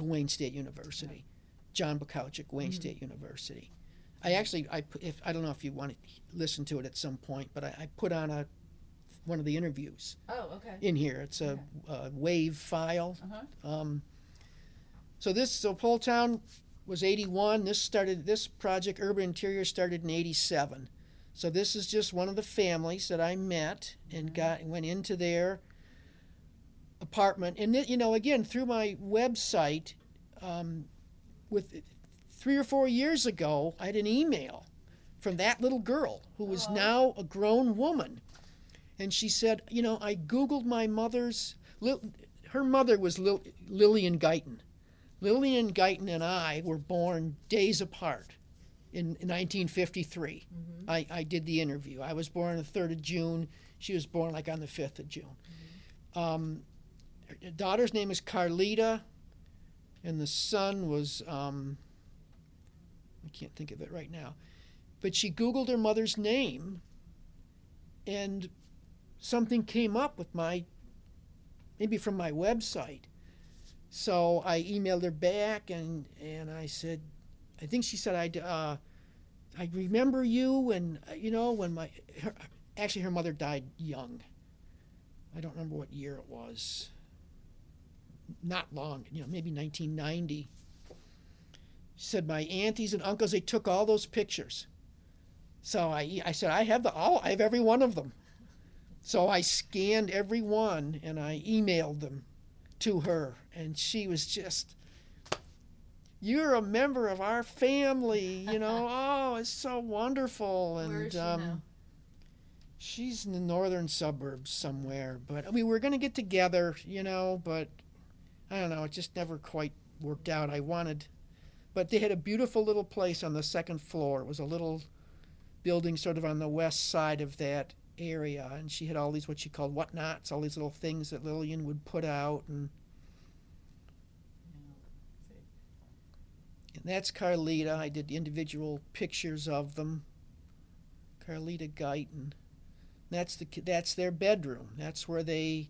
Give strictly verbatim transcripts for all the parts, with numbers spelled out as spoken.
to Wayne State University. John Bukowczyk, Wayne Mhm. State University. I actually, I, pu- if, I don't know if you want to listen to it at some point, but I, I put on a one of the interviews Oh, okay. in here. It's a, a WAV file. Uh-huh. Um, so this, so Poletown was eighty-one. This started, this project, Urban Interior, started in eighty-seven. So this is just one of the families that I met and Mhm. got went into their apartment. And th- you know, again, through my website, um, with three or four years ago, I had an email from that little girl who was Oh. now a grown woman, and she said, you know, I Googled my mother's. Lil, her mother was Lil, Lillian Guyton. Lillian Guyton and I were born days apart in, in nineteen fifty-three. Mm-hmm. I, I did the interview. I was born on the third of June. She was born like on the fifth of June. Mm-hmm. Um, her daughter's name is Carlita, and the son was, um, I can't think of it right now. But she Googled her mother's name, and something came up with my, maybe from my website. So I emailed her back, and, and I said, I think she said, I, uh, I remember you, and, uh, you know, when my, her, actually her mother died young. I don't remember what year it was. Not long, you know, maybe nineteen ninety. She said, my aunties and uncles, they took all those pictures. So I, I said, I have the, all, I have every one of them. So I scanned every one, and I emailed them to her, and she was just, you're a member of our family, you know. Oh, it's so wonderful. And Where is she um, now? she's in the northern suburbs somewhere. But I mean, we were going to get together, you know, but I don't know, it just never quite worked out. I wanted, but they had a beautiful little place on the second floor. It was a little building sort of on the west side of that area, and she had all these what she called whatnots, all these little things that Lillian would put out, and And that's Carlita. I did individual pictures of them. Carlita Guyton. That's the that's their bedroom. That's where they.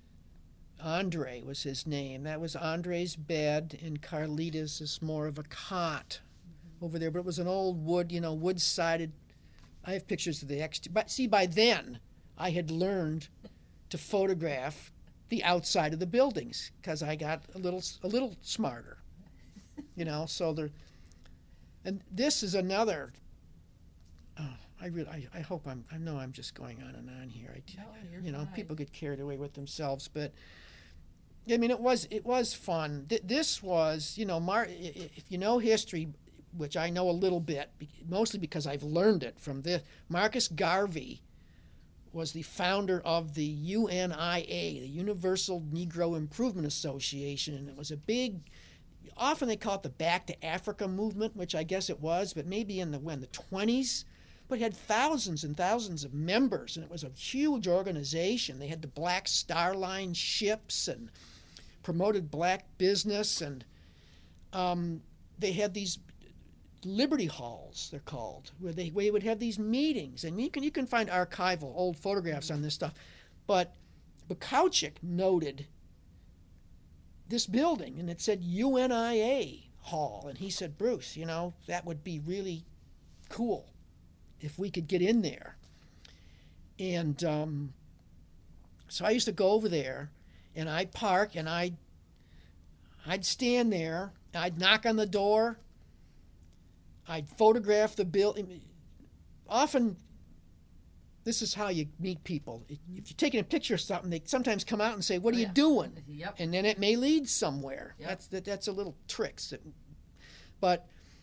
Andre was his name. That was Andre's bed, and Carlita's is more of a cot mm-hmm. over there. But it was an old wood, you know, wood-sided. I have pictures of the exterior. But see, by then I had learned to photograph the outside of the buildings because I got a little a little smarter. You know, so there, and this is another. Oh, I really, I, I hope I'm. I know I'm just going on and on here. I, No, you're you know, fine. people get carried away with themselves, but I mean, it was it was fun. Th- this was, you know, Mar- if you know history, which I know a little bit, mostly because I've learned it from this. Marcus Garvey was the founder of the U N I A, the Universal Negro Improvement Association, and it was a big. Often they call it the Back to Africa movement, which I guess it was, but maybe in the when the twenties. But it had thousands and thousands of members, and it was a huge organization. They had the Black Star Line ships and promoted black business, and um, they had these Liberty Halls, they're called, where they, where they would have these meetings. And you can you can find archival old photographs on this stuff. But Bukowczyk noted this building, and it said U N I A Hall, and he said, Bruce, you know, that would be really cool if we could get in there. And um, so I used to go over there, and I'd park, and I'd, I'd stand there, I'd knock on the door, I'd photograph the building. Often, this is how you meet people. If you're taking a picture of something, they sometimes come out and say, what are Oh, you yeah. doing? Yep. And then it may lead somewhere. Yep. That's that, that's a little tricks. That, but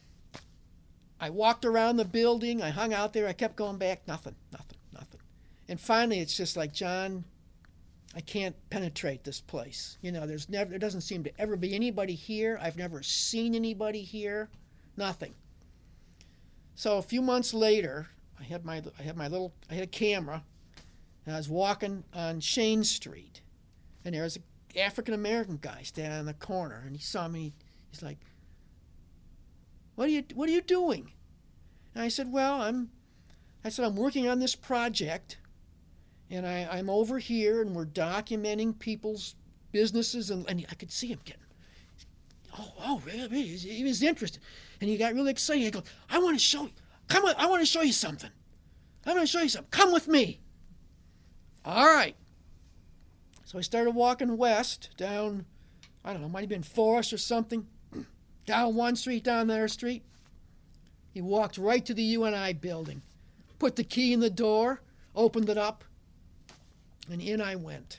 I walked around the building. I hung out there. I kept going back. Nothing, nothing, nothing. And finally, it's just like, John, I can't penetrate this place. You know, there's never, there doesn't seem to ever be anybody here. I've never seen anybody here. Nothing. So a few months later, I had my I had my little I had a camera, and I was walking on Shane Street, and there was an African American guy standing in the corner, and he saw me. He's like, "What are you What are you doing?" And I said, "Well, I'm," I said, "I'm working on this project, and I, I'm over here, and we're documenting people's businesses," and, and I could see him getting oh, oh, really? He was interested. And he got really excited. He goes, I want to show you. Come on, I want to show you something. I want to show you something. Come with me. All right. So I started walking west down, I don't know, it might have been Forest or something, down one street, down another street. He walked right to the U N I building, put the key in the door, opened it up, and in I went.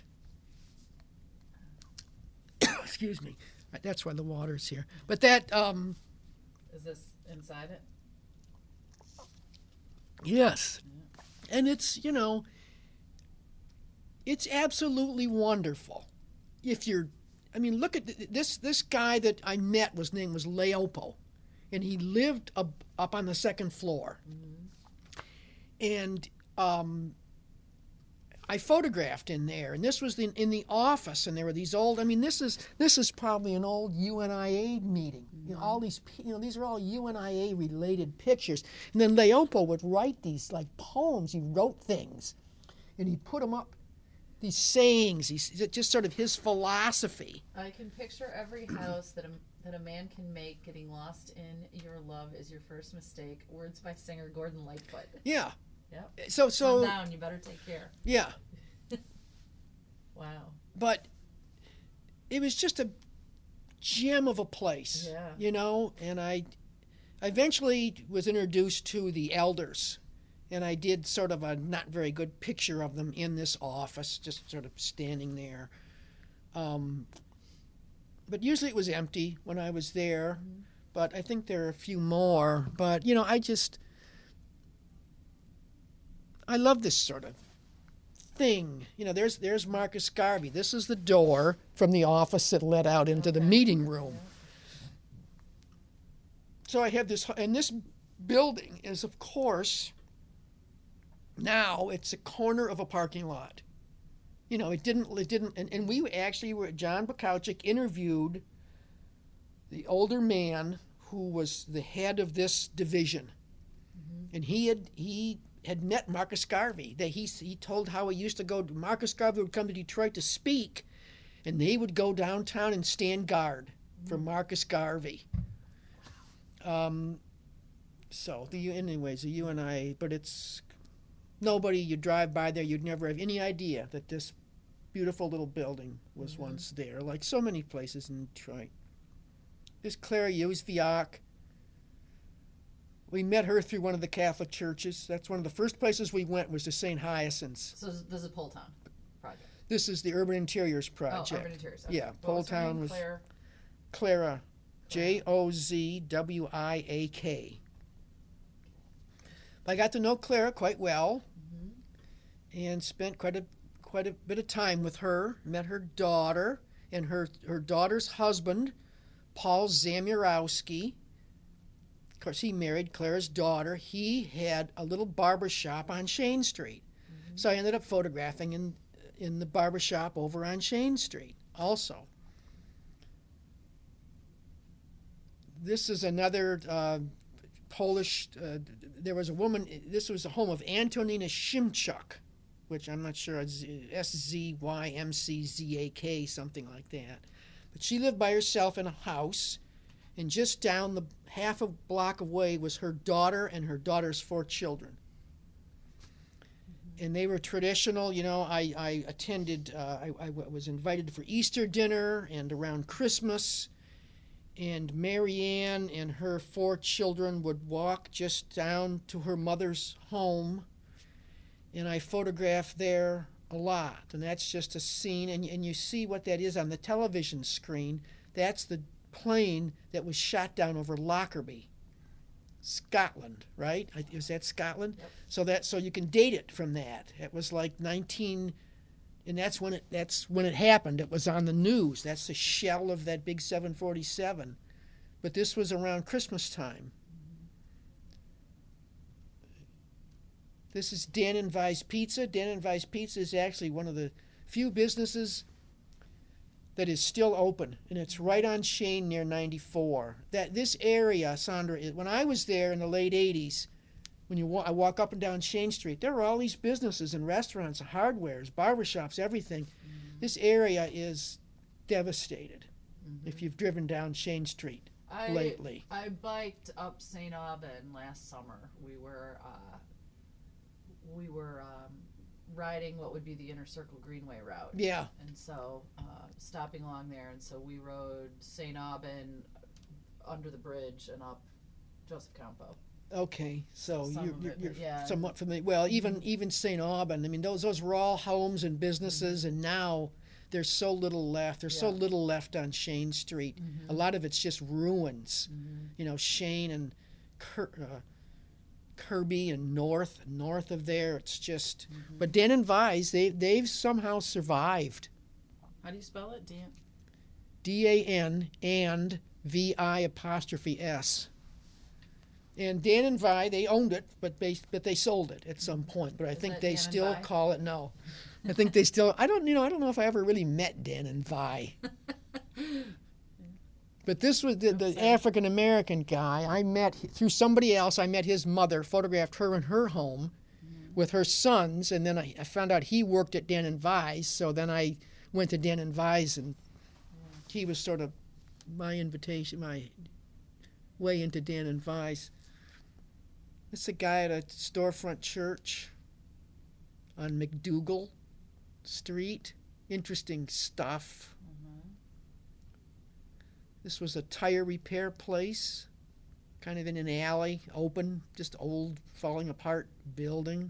Excuse me. That's why the water's here. But that, um... Is this inside it? Yes. Yeah. And it's, you know, it's absolutely wonderful. If you're, I mean, look at this, this guy that I met, his name was Leopo, and he lived up, up on the second floor. Mm-hmm. And um, I photographed in there, and this was in, in the office, and there were these old, I mean, this is this is probably an old U N I A meeting. Mm-hmm. You know, all these, you know, these are all U N I A related pictures. And then Leopo would write these, like, poems. He wrote things, and he put them up, these sayings, he's just sort of his philosophy. I can picture every house that a, that a man can make getting lost in your love is your first mistake. Words by singer Gordon Lightfoot. Yeah. Yep. So, so. Calm down, you better take care. Yeah. Wow. But it was just a gem of a place. Yeah. You know, and I eventually was introduced to the elders. And I did sort of a not very good picture of them in this office, just sort of standing there. Um, but usually it was empty when I was there. Mm-hmm. But I think there are a few more. But, you know, I just, I love this sort of thing. You know, there's there's Marcus Garvey. This is the door from the office that led out into okay. the meeting room. Yeah. So I have this, and this building is, of course, now it's a corner of a parking lot. You know, it didn't, it didn't, and, and we actually were, John Bukowczyk interviewed the older man who was the head of this division. Mm-hmm. And he had, he had met Marcus Garvey. That he, he told how he used to go, Marcus Garvey would come to Detroit to speak, and they would go downtown and stand guard mm-hmm. for Marcus Garvey. Um, so, the anyways, the U N I, but it's, nobody, you drive by there, you'd never have any idea that this beautiful little building was mm-hmm. once there, like so many places in Detroit. This Clara Józwiak, we met her through one of the Catholic churches. That's one of the first places we went was to Saint Hyacinth's. So this is Poletown project? This is the Urban Interiors project. Oh, Urban Interiors. Okay. Yeah, Poletown was Claire? Clara, J O Z W I A K. I got to know Clara quite well, mm-hmm. and spent quite a quite a bit of time with her. Met her daughter and her her daughter's husband, Paul Zamierowski. Of course, he married Clara's daughter. He had a little barber shop on Shane Street, mm-hmm. so I ended up photographing in in the barber shop over on Shane Street. Also, this is another. Uh, Polish, uh, there was a woman, this was a home of Antonina Szymczak, which I'm not sure, S Z Y M C Z A K, something like that. But she lived by herself in a house, and just down the half a block away was her daughter and her daughter's four children. Mm-hmm. And they were traditional, you know, I, I attended, uh, I, I was invited for Easter dinner and around Christmas. And Marianne and her four children would walk just down to her mother's home. And I photographed there a lot. And that's just a scene. And, and you see what that is on the television screen. That's the plane that was shot down over Lockerbie, Scotland, right? Is that Scotland? Yep. So that so you can date it from that. It was like nineteen... And that's when it that's when it happened. It was on the news. That's the shell of that big seven forty-seven. But this was around Christmas time. This is Dan and Vi's Pizza. Dan and Vi's Pizza is actually one of the few businesses that is still open, and it's right on Shane near ninety-four. That this area, Sandra, when I was there in the late eighties, when you walk, I walk up and down Shane Street, there were all these businesses and restaurants, hardwares, barbershops, everything. Mm-hmm. This area is devastated. Mhm. if you've driven down Shane Street I, lately. I biked up Saint Aubin last summer. We were uh, we were um, riding what would be the Inner Circle Greenway route, Yeah. and so uh, stopping along there, and so we rode Saint Aubin under the bridge and up Joseph Campo. Okay, so Some you're, of you're, it, you're but yeah. somewhat familiar. Well, even even Saint Aubin. I mean, those those were all homes and businesses, and now there's so little left. There's so Yeah. little left on Shane Street. Mhm. A lot of it's just ruins. Mhm. You know, Shane and Ker, uh, Kirby and north north of there. It's just. Mhm. But Dan and Vise, they they've somehow survived. How do you spell it? Dan? D A N and V I apostrophe S. And Dan and Vi, they owned it, but they but they sold it at some point. But I Is think that they Dan and still Vi? call it no. I think they still. I don't. You know. I don't know if I ever really met Dan and Vi. But this was the, the Okay. African American guy I met through somebody else. I met his mother, photographed her in her home with her sons, and then I, I found out he worked at Dan and Vi's. So then I went to Dan and Vi's, and he was sort of my invitation, my way into Dan and Vi's. It's a guy at a storefront church on McDougal Street. Interesting stuff. Mhm. This was a tire repair place, kind of in an alley, open, just old, falling apart building.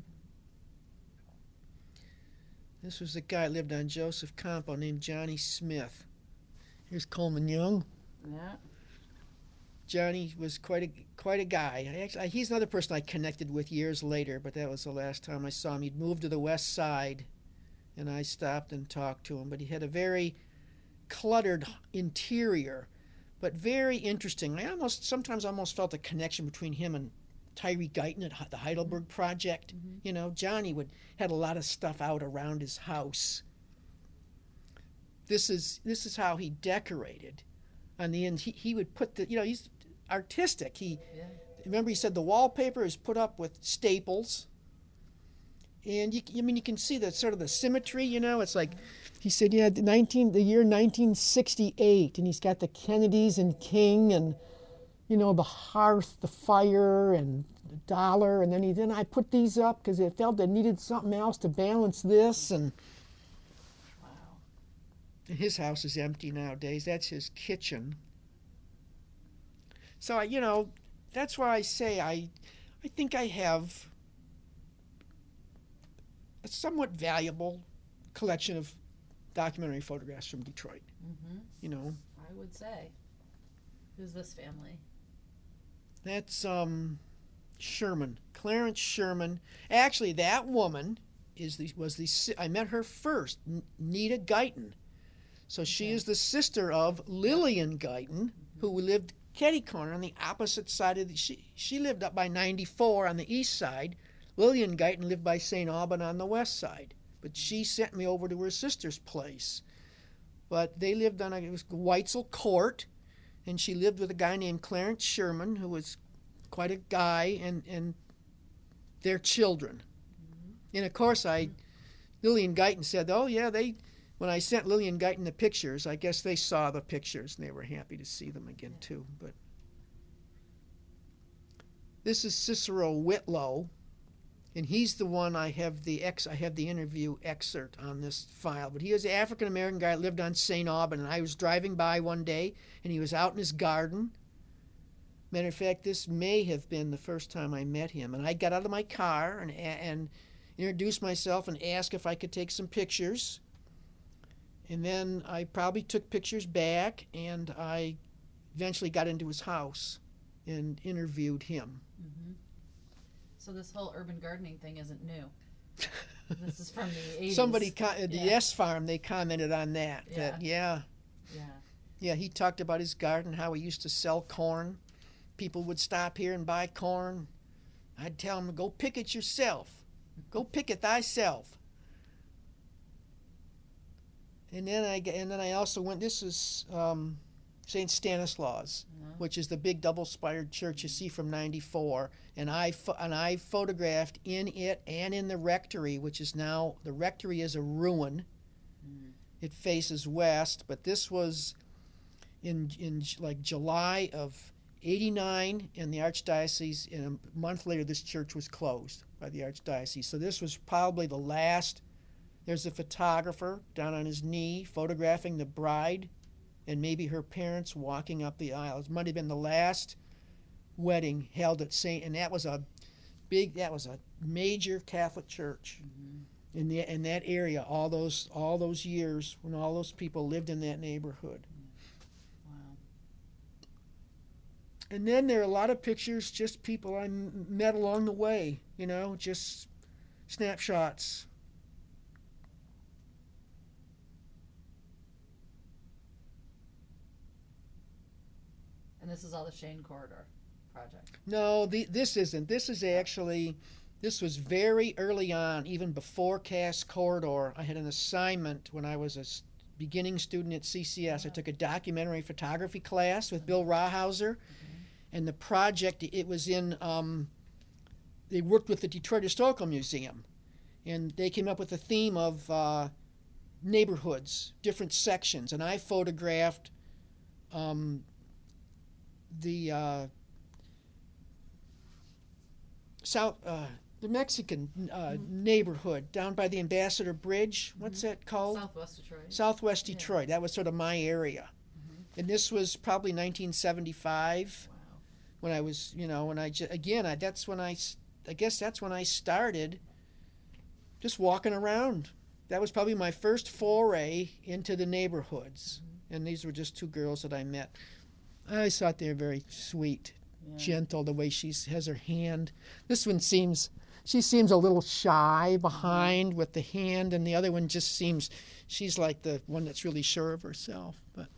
This was a guy that lived on Joseph Campo named Johnny Smith. Here's Coleman Young. Yeah. Johnny was quite a quite a guy. I actually, he's another person I connected with years later, but that was the last time I saw him. He'd moved to the west side, and I stopped and talked to him. But he had a very cluttered interior, but very interesting. I almost sometimes almost felt a connection between him and Tyree Guyton at the Heidelberg Project. Mhm. You know, Johnny would had a lot of stuff out around his house. This is this is how he decorated. On the end, he, he would put the you know he's artistic. He Yeah. remember he said the wallpaper is put up with staples, and you I mean you can see the sort of the symmetry. You know, it's like he said, yeah, the nineteen the year nineteen sixty-eight, and he's got the Kennedys and King, and you know the hearth, the fire, and the dollar, and then he then I put these up because it felt it needed something else to balance this, and Wow. his house is empty nowadays. That's his kitchen. So I, you know, that's why I say I, I think I have a somewhat valuable collection of documentary photographs from Detroit. Mhm. You know, I would say. Who's this family? that's um, Sherman, Clarence Sherman. Actually, that woman is the was the si- I met her first, N- Nita Guyton. So she Okay. is the sister of Lillian Guyton, who lived kitty corner on the opposite side of the. She she lived up by ninety-four on the east side. Lillian Guyton lived by Saint Aubin on the west side. But she sent me over to her sister's place. But they lived on a it was Weitzel Court, and she lived with a guy named Clarence Sherman, who was quite a guy, and and their children. And of course, I Lillian Guyton said, "Oh yeah, they." When I sent Lillian Guyton the pictures, I guess they saw the pictures and they were happy to see them again too. But this is Cicero Whitlow, and he's the one I have the ex I have the interview excerpt on this file. But he was an African American guy that lived on Saint Aubin, and I was driving by one day and he was out in his garden. Matter of fact, this may have been the first time I met him, and I got out of my car and and introduced myself and asked if I could take some pictures. And then I probably took pictures back, and I eventually got into his house and interviewed him. Mm-hmm. So this whole urban gardening thing isn't new. This is from the eighties. Somebody, co- at the Yeah. Yes Farm, they commented on that. That yeah, Yeah. yeah, he talked about his garden, how he used to sell corn. People would stop here and buy corn. I'd tell them, go pick it yourself. Go pick it thyself. And then I and then I also went. This is um, Saint Stanislaus, Yeah. which is the big double-spired church you see from ninety-four. And I pho- and I photographed in it and in the rectory, which is now the rectory is a ruin. Mm. It faces west, but this was in in like July of eighty-nine in the archdiocese, and a month later this church was closed by the archdiocese. So this was probably the last. There's a photographer down on his knee photographing the bride and maybe her parents walking up the aisle. It might have been the last wedding held at Saint, and that was a big, that was a major Catholic church mm-hmm. in the in that area. All those all those years when all those people lived in that neighborhood. Wow. And then there are a lot of pictures, just people I met along the way. You know, just snapshots. And this is all the Shane Corridor project. No, the, this isn't. This is actually, this was very early on, even before Cass Corridor. I had an assignment when I was a beginning student at C C S. I took a documentary photography class with Bill Rawhauser, mm-hmm. and the project, it was in, um, they worked with the Detroit Historical Museum, and they came up with a theme of uh, neighborhoods, different sections, and I photographed um, the uh, South, uh, the Mexican uh, mm-hmm. neighborhood down by the Ambassador Bridge. What's mm-hmm. that called? Southwest Detroit. Southwest Detroit. Yeah. That was sort of my area. Mm-hmm. And this was probably nineteen seventy-five. Wow. When I was, you know, when I, again, I, that's when I, I guess that's when I started just walking around. That was probably my first foray into the neighborhoods. Mm-hmm. And these were just two girls that I met. I thought they were very sweet, yeah. gentle, the way she has her hand. This one seems, she seems a little shy behind with the hand, and the other one just seems, she's like the one that's really sure of herself. But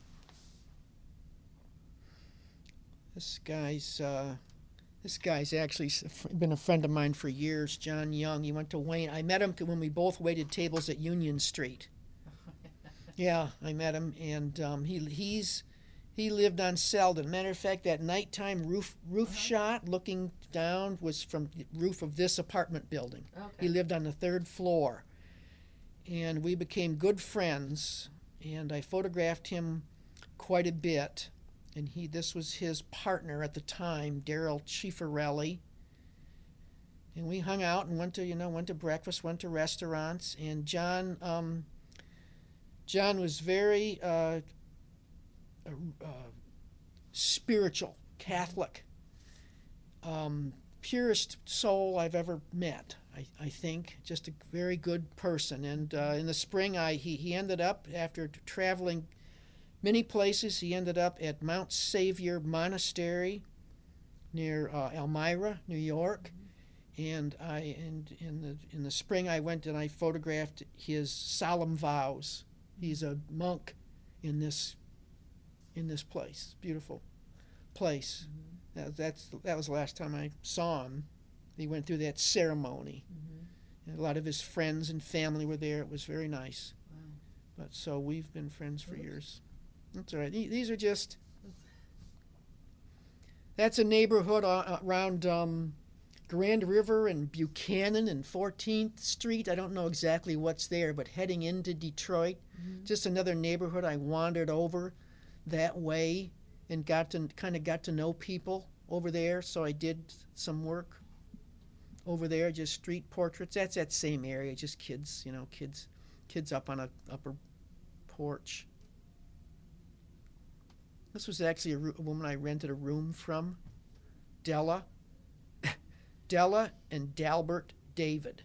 this guy's, uh, this guy's actually been a friend of mine for years, John Young. He went to Wayne. I met him when we both waited tables at Union Street. Yeah, I met him, and um, he he's... He lived on Selden. Matter of fact, that nighttime roof roof uh-huh. shot looking down was from the roof of this apartment building. Okay. He lived on the third floor. And we became good friends, and I photographed him quite a bit. And he this was his partner at the time, Daryl Cifarelli. And we hung out and went to, you know, went to breakfast, went to restaurants. And John um, John was very uh, Uh, spiritual, Catholic, um, purest soul I've ever met, I, I think. Just a very good person. And uh, in the spring, I he, he ended up, after traveling many places, he ended up at Mount Savior Monastery near uh, Elmira, New York. And I and in the in the spring, I went and I photographed his solemn vows. He's a monk in this in this place, beautiful place. Mm-hmm. That, that's that was the last time I saw him. He went through that ceremony. Mm-hmm. And a lot of his friends and family were there. It was very nice. Wow. But so we've been friends for Oops. years. That's all right. These are just. That's a neighborhood around um, Grand River and Buchanan and fourteenth Street. I don't know exactly what's there, but heading into Detroit, mm-hmm. just another neighborhood I wandered over that way and got to kind of got to know people over there. So I did some work over there, just street portraits. That's that same area, just kids, you know, kids, kids up on a upper porch. This was actually a, a woman I rented a room from, Della, Della and Dalbert David.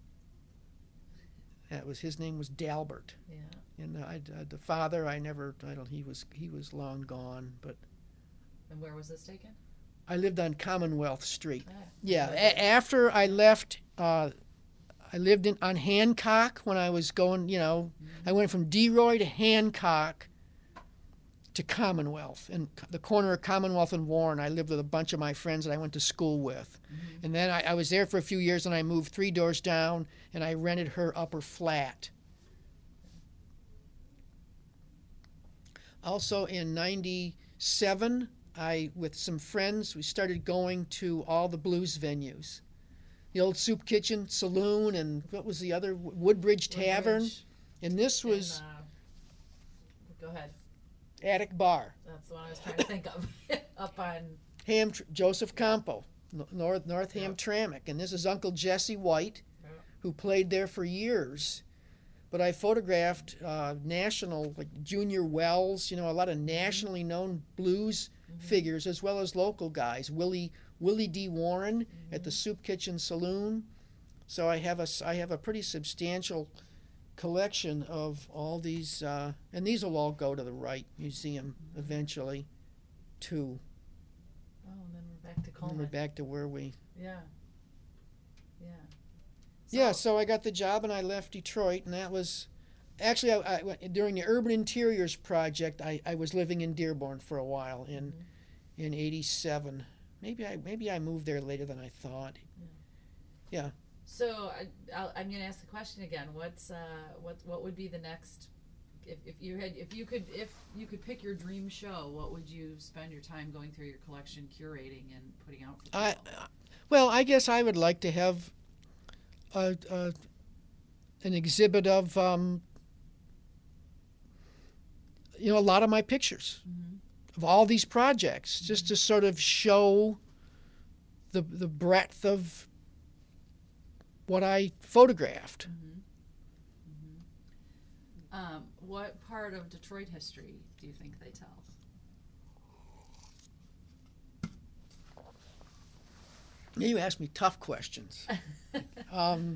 That was his name was Dalbert. Yeah. And I, uh, the father, I never, I don't, he was, he was long gone, but. And where was this taken? I lived on Commonwealth Street. Ah, yeah. A- after I left, uh, I lived in on Hancock when I was going, you know, mm-hmm. I went from DeRoy to Hancock to Commonwealth. And the corner of Commonwealth and Warren, I lived with a bunch of my friends that I went to school with. Mm-hmm. And then I, I was there for a few years, and I moved three doors down, and I rented her upper flat. Also in ninety-seven, I, with some friends, we started going to all the blues venues. The old Soup Kitchen, Saloon, and what was the other? Woodbridge Tavern. Woodbridge. And this was... And, uh, go ahead. Attic Bar. That's the one I was trying to think of. Up on. Ham Joseph Campo, North North Yep. Hamtramck, and this is Uncle Jesse White, Yep. who played there for years. But I photographed uh, national, like Junior Wells, you know, a lot of nationally known blues Mhm. figures, as well as local guys. Willie Willie D. Warren Mhm. at the Soup Kitchen Saloon. So I have a s- I have a pretty substantial collection of all these, uh, and these will all go to the Wright Museum Mhm. eventually, too. Oh, and then we're back to And Coleman. we're back to where we. Yeah. Yeah. Yeah, so I got the job and I left Detroit, and that was actually I, I, during the Urban Interiors project. I, I was living in Dearborn for a while in Mhm. in eighty-seven. Maybe I maybe I moved there later than I thought. So I, I'll, I'm going to ask the question again. What's uh, what what would be the next? If, if you had if you could if you could pick your dream show, what would you spend your time going through your collection, curating, and putting out for people? I well, I guess I would like to have a, a an exhibit of um, you know a lot of my pictures Mhm. of all these projects, just to sort of show the the breadth of what I photographed. Mhm. Mhm. Um, what part of Detroit history do you think they tell? You ask me tough questions. Um,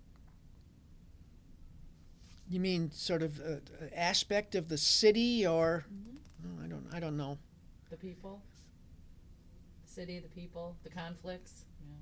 you mean sort of uh, aspect of the city, or Mhm. no, I don't I don't know. The people, the city, the people, the conflicts. Yeah.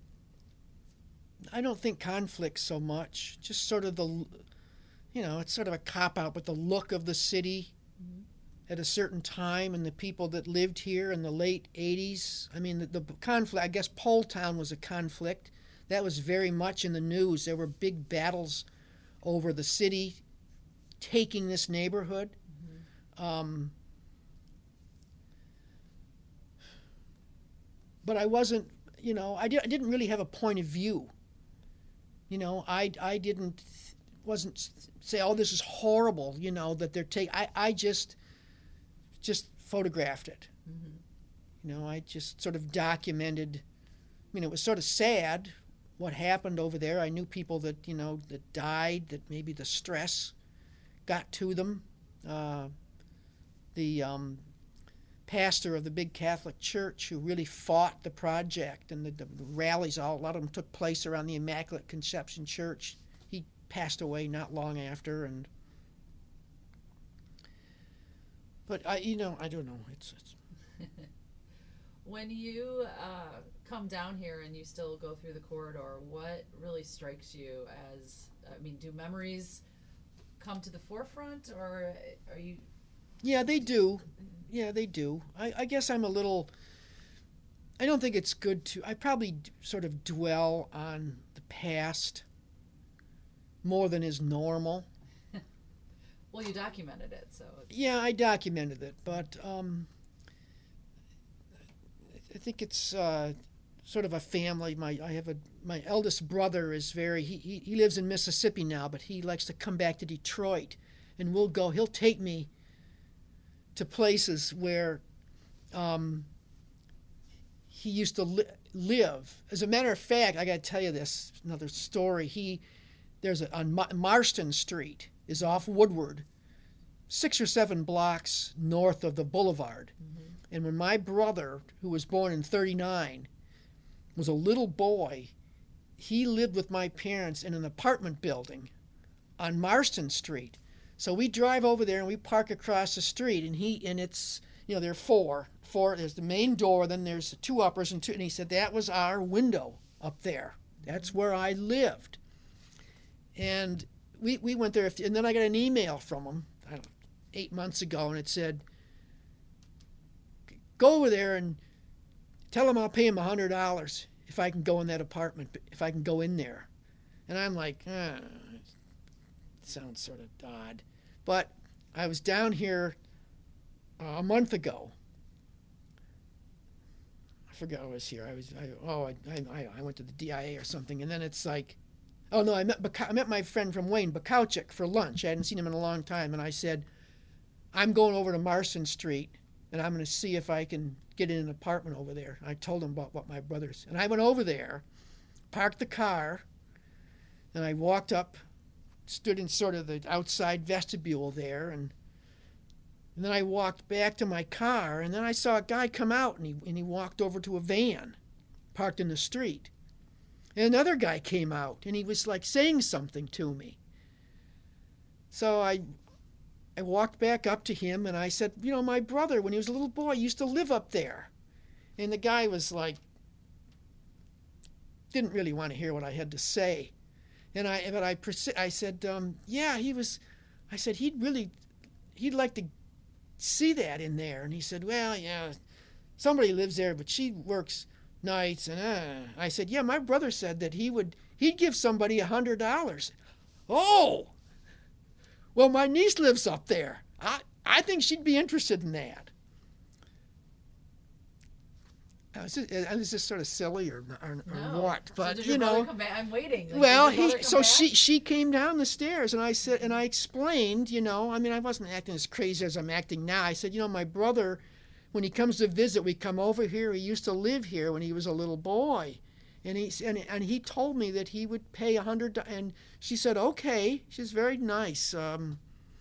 I don't think conflict so much. Just sort of the, you know, it's sort of a cop out, but the look of the city Mhm. at a certain time and the people that lived here in the late eighties. I mean, the, the conflict. I guess Poletown was a conflict. That was very much in the news. There were big battles over the city taking this neighborhood. Mhm. Um, but I wasn't, you know, I, di- I didn't really have a point of view. You know, I, I didn't, wasn't s- say, oh, this is horrible, you know, that they're taking, I, I just, just photographed it. Mhm. You know, I just sort of documented, I mean, it was sort of sad what happened over there. I knew people that, you know, that died, that maybe the stress got to them. Uh, the um, pastor of the big Catholic church who really fought the project, and the, the rallies, all, a lot of them took place around the Immaculate Conception Church. He passed away not long after, and but I, you know, I don't know. It's, it's When you uh, come down here and you still go through the corridor, what really strikes you as, I mean, do memories come to the forefront, or are you? yeah, they do. Yeah, they do. I, I guess I'm a little. I don't think it's good to. I probably d- sort of dwell on the past more than is normal. Well, you documented it, so. It's, Yeah, I documented it, but um, I think it's uh, sort of a family. My I have a my eldest brother is very. He, he he lives in Mississippi now, but he likes to come back to Detroit, and we'll go. He'll take me to places where um, he used to li- live. As a matter of fact, I got to tell you this another story. He there's a, on Ma- Marston Street is off Woodward, six or seven blocks north of the Boulevard. Mhm. And when my brother, who was born in thirty-nine, was a little boy, he lived with my parents in an apartment building on Marston Street. So we drive over there and we park across the street, and he and it's you know there are four four. There's the main door, then there's the two uppers and two. And he said that was our window up there. That's where I lived. And we we went there, and then I got an email from him I don't know, eight months ago, and it said, "Go over there and tell him I'll pay him a hundred dollars if I can go in that apartment, if I can go in there." And I'm like, ah, sounds sort of odd. But I was down here uh, a month ago. I forgot I was here. I was, I, oh, I, I, I went to the D I A or something. And then it's like, oh, no, I met, Baka- I met my friend from Wayne, Bukowczyk, for lunch. I hadn't seen him in a long time. And I said, I'm going over to Marston Street, and I'm going to see if I can get in an apartment over there. I told him about what my brother's. And I went over there, parked the car, and I walked up, stood in sort of the outside vestibule there, and, and then I walked back to my car, and then I saw a guy come out, and he, and he walked over to a van parked in the street. And another guy came out, and he was like saying something to me. So I I walked back up to him, and I said, you know, my brother, when he was a little boy, used to live up there. And the guy was like, didn't really want to hear what I had to say. And I, but I, persi- I said, um, yeah, he was, I said, he'd really, he'd like to see that in there. And he said, well, yeah, somebody lives there, but she works nights. And uh. I said, yeah, my brother said that he would, he'd give somebody a hundred dollars. Oh, well, my niece lives up there. I, I think she'd be interested in that. Uh, is, it, is this sort of silly or, or, or No. what? But so did you your know, brother come back? I'm waiting. Like, well, did your he brother come so back? she she came down the stairs, and I said, and I explained, you know, I mean, I wasn't acting as crazy as I'm acting now. I said, you know, my brother, when he comes to visit, we come over here. He used to live here when he was a little boy, and he and, and he told me that he would pay a hundred. And she said, okay. She's very nice. Um,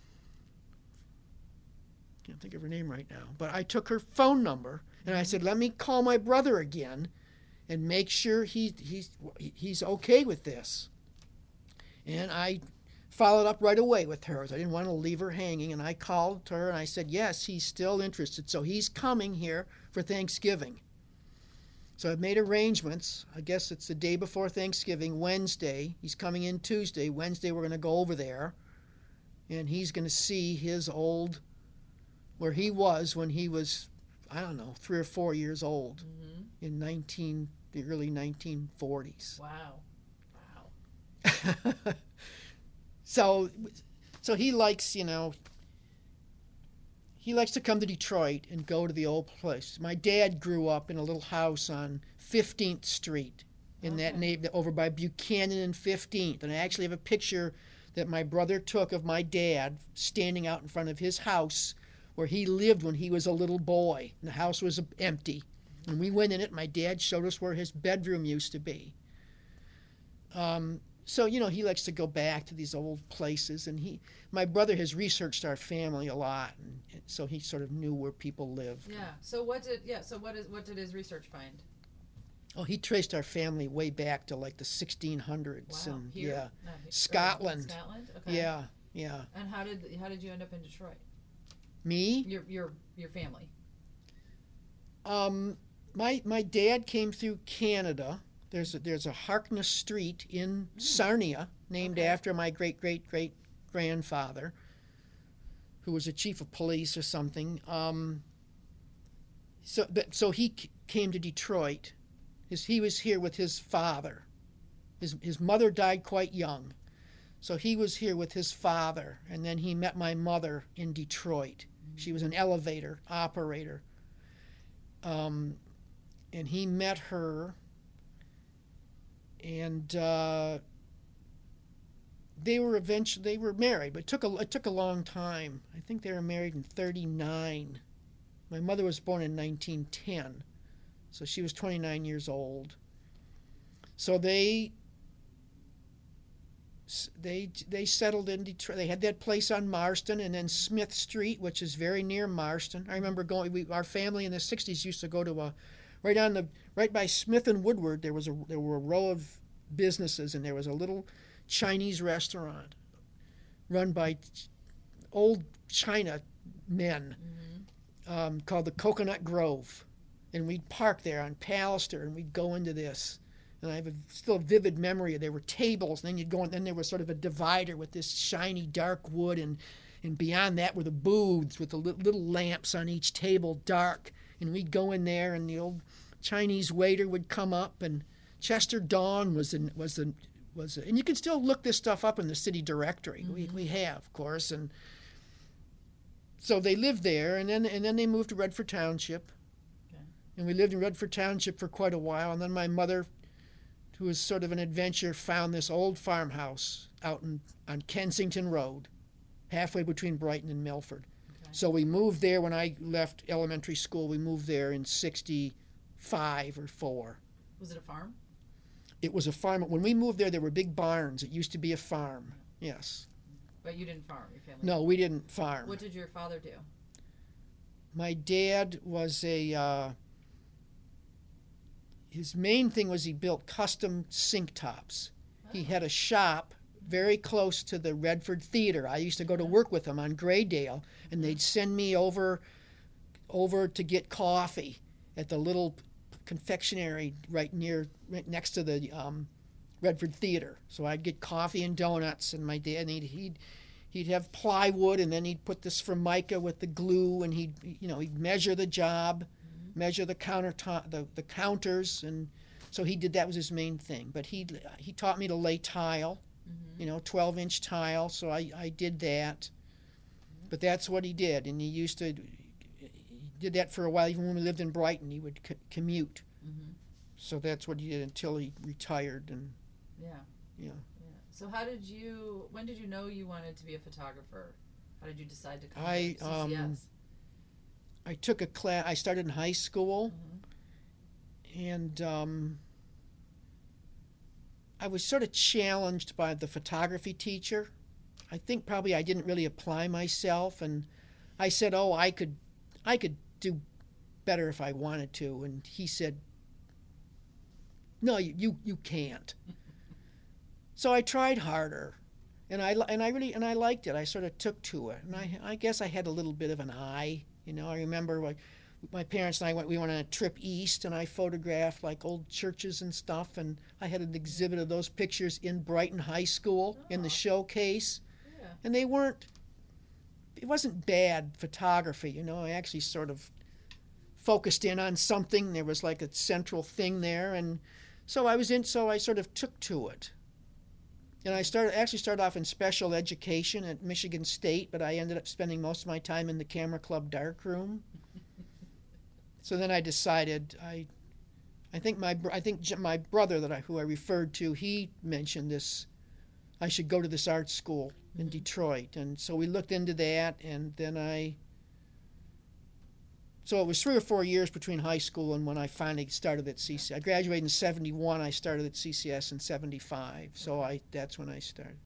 can't think of her name right now, but I took her phone number and I said, let me call my brother again and make sure he, he's, he's okay with this. And I followed up right away with her. I didn't want to leave her hanging, and I called her and I said, yes, he's still interested. So he's coming here for Thanksgiving. So I've made arrangements. I guess it's the day before Thanksgiving, Wednesday. He's coming in Tuesday. Wednesday we're going to go over there, and he's going to see his old, where he was when he was, I don't know, three or four years old Mm-hmm. in nineteen the early nineteen forties. Wow. Wow. so, so he likes, you know, he likes to come to Detroit and go to the old place. My dad grew up in a little house on fifteenth Street in that Okay. neighborhood over by Buchanan and fifteenth. And I actually have a picture that my brother took of my dad standing out in front of his house where he lived when he was a little boy. And the house was empty. And we went in it. My dad showed us where his bedroom used to be. Um, so, you know, he likes to go back to these old places. And he, my brother has researched our family a lot. And so he sort of knew where people lived. Yeah. So what did yeah? So what is what did his research find? Oh, he traced our family way back to like the sixteen hundreds. Wow. And Here? yeah, Not here. Scotland. Scotland. Okay. yeah, yeah. And how did how did you end up in Detroit? Me? Your your your family. Um, my my dad came through Canada. There's a, there's a Harkness Street in Sarnia named Okay. after my great great great grandfather, who was a chief of police or something. Um, so but so he c- came to Detroit. His he was here with his father. His his mother died quite young, so he was here with his father, and then he met my mother in Detroit. She was an elevator operator. Um, and he met her, and uh, they were eventually they were married, but it took a it took a long time. I think they were married in thirty-nine. My mother was born in nineteen ten, so she was twenty-nine years old. So they they they settled in Detroit. They had that place on Marston and then Smith Street, which is very near Marston. I remember going. We, our family in the sixties used to go to a right on the right by Smith and Woodward. There was a there were a row of businesses, and there was a little Chinese restaurant run by old China men Mm-hmm. um, called the Coconut Grove, and we'd park there on Pallister, and we'd go into this. And I have a still vivid memory. There were tables, and then you'd go, and then there was sort of a divider with this shiny dark wood, and and beyond that were the booths with the li- little lamps on each table, dark. And we'd go in there, and the old Chinese waiter would come up, and Chester Dawn was in, was the was, and you can still look this stuff up in the city directory. Mm-hmm. We we have, of course, and so they lived there, and then and then they moved to Redford Township, Okay. and we lived in Redford Township for quite a while, and then my mother, who was sort of an adventure, found this old farmhouse out in, on Kensington Road, halfway between Brighton and Milford. Okay. So we moved there when I left elementary school. We moved there in sixty-five or four. Was it a farm? It was a farm. When we moved there, there were big barns. It used to be a farm. Yes. But you didn't farm, your family? No, we didn't farm. What did your father do? My dad was a, uh, his main thing was he built custom sink tops. Oh. He had a shop very close to the Redford Theater. I used to go to work with him on Graydale, and they'd send me over, over to get coffee at the little confectionery right near, right next to the um, Redford Theater. So I'd get coffee and donuts, and my dad, he'd, he'd he'd have plywood, and then he'd put this Formica with the glue, and he'd you know he'd measure the job, mm-hmm. measure the countertop, the the counters, and so he did that was his main thing. But he he taught me to lay tile, mm-hmm. you know, twelve inch tile. So I I did that, mm-hmm. but that's what he did, and he used to. He did that for a while. Even when we lived in Brighton, he would c- commute. Mm-hmm. So that's what he did until he retired, and yeah, yeah. yeah. So how did you? When did you know you wanted to be a photographer? How did you decide to come I, to C C S? Um, I took a class. I started in high school, mm-hmm. and um, I was sort of challenged by the photography teacher. I think probably I didn't really apply myself, and I said, "Oh, I could, I could do better if I wanted to." And he said, "No, you you, you can't." So I tried harder, and I and I really and I liked it. I sort of took to it, and I I guess I had a little bit of an eye. You know, I remember like my parents and I went. We went on a trip east, and I photographed like old churches and stuff. And I had an exhibit of those pictures in Brighton High School oh. in the showcase, yeah. and they weren't. It wasn't bad photography. You know, I actually sort of focused in on something. There was like a central thing there, and so I was in. So I sort of took to it. And I started actually started off in special education at Michigan State, but I ended up spending most of my time in the camera club darkroom. So then I decided I, I think my I think my brother that I who I referred to, he mentioned this. I should go to this art school in mm-hmm. Detroit, and so we looked into that, and then I. So it was three or four years between high school and when I finally started at C C S. I graduated in seventy-one. I started at C C S in seventy-five. So I that's when I started.